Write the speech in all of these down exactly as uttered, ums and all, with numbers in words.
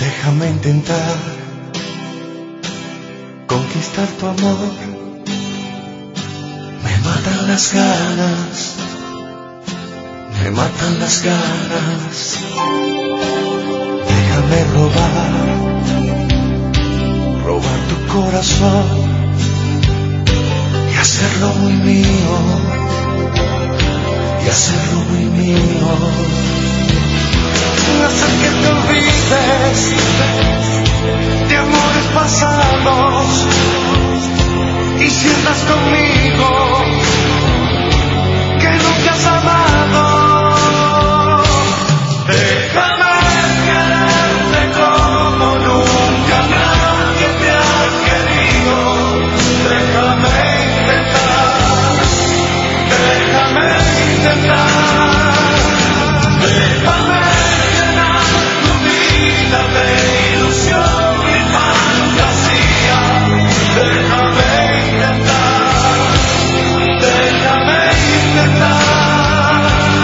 Déjame intentar conquistar tu amor. Me matan las ganas, me matan las ganas. Déjame robar, robar tu corazón y hacerlo muy mío, y hacerlo muy mío. Hacer que te olvides de amores pasados y sientas conmigo que nunca has amado. Déjame quererte como nunca nadie te ha querido. Déjame intentar, déjame intentar, déjame de ilusión y fantasía. Déjame intentar, déjame intentar.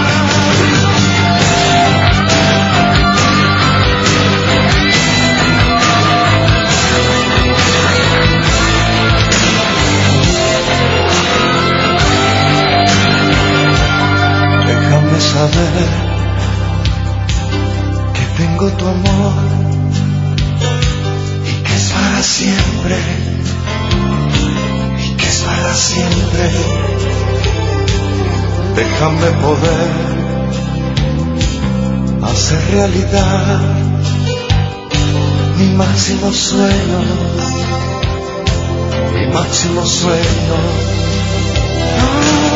Déjame saber que tengo tu amor y que es para siempre, y que es para siempre. Déjame poder hacer realidad mi máximo sueño, mi máximo sueño. No.